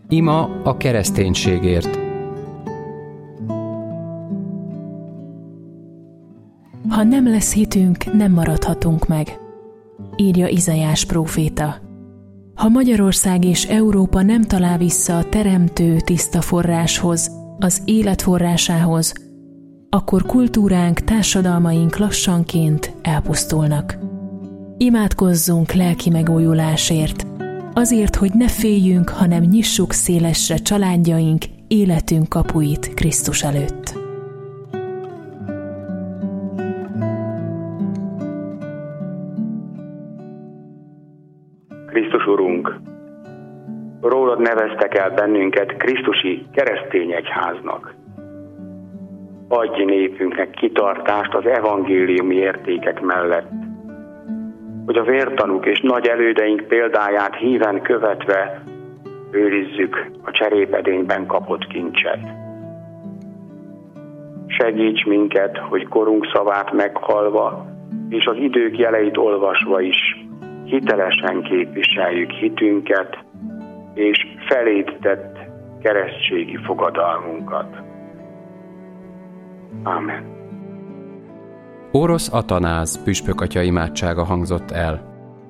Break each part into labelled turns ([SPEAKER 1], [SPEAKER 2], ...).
[SPEAKER 1] Ima a kereszténységért.
[SPEAKER 2] Ha nem lesz hitünk, nem maradhatunk meg, írja Izaiás próféta. Ha Magyarország és Európa nem talál vissza a teremtő tiszta forráshoz, az élet forrásához, akkor kultúránk, társadalmaink lassanként elpusztulnak. Imádkozzunk lelki megújulásért, azért, hogy ne féljünk, hanem nyissuk szélesre családjaink, életünk kapuit Krisztus előtt.
[SPEAKER 3] Krisztus Urunk, rólad neveztek el bennünket krisztusi keresztény egyháznak. Adj népünknek kitartást az evangéliumi értékek mellett, hogy a vértanúk és nagy elődeink példáját híven követve őrizzük a cserépedényben kapott kincset. Segíts minket, hogy korunk szavát meghallva és az idők jeleit olvasva is hitelesen képviseljük hitünket és feléd tett keresztségi fogadalmunkat. Ámen.
[SPEAKER 1] Orosz Atanáz püspökatya imádsága hangzott el.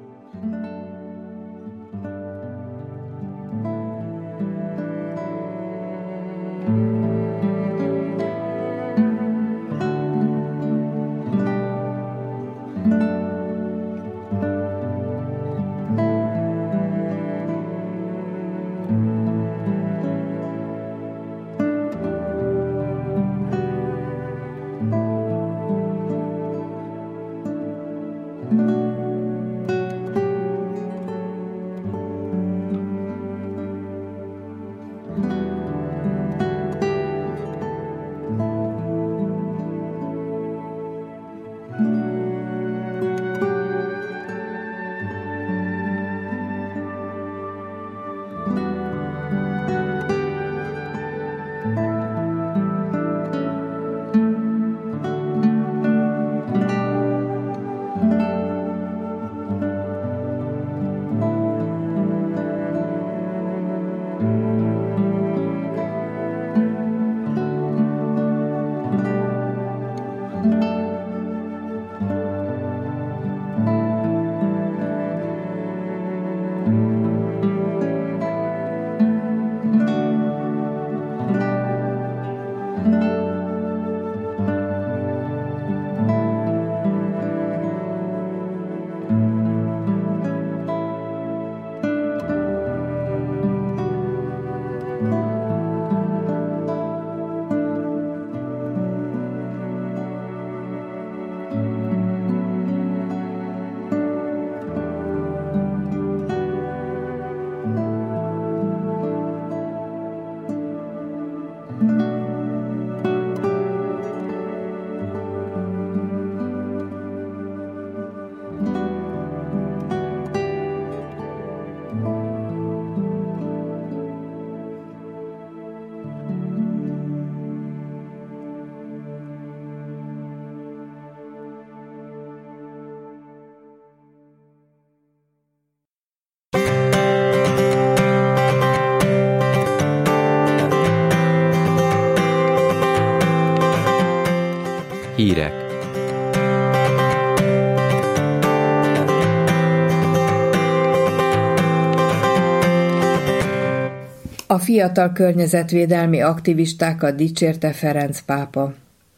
[SPEAKER 1] Hírek.
[SPEAKER 4] A fiatal környezetvédelmi aktivistákat dicsérte Ferenc pápa.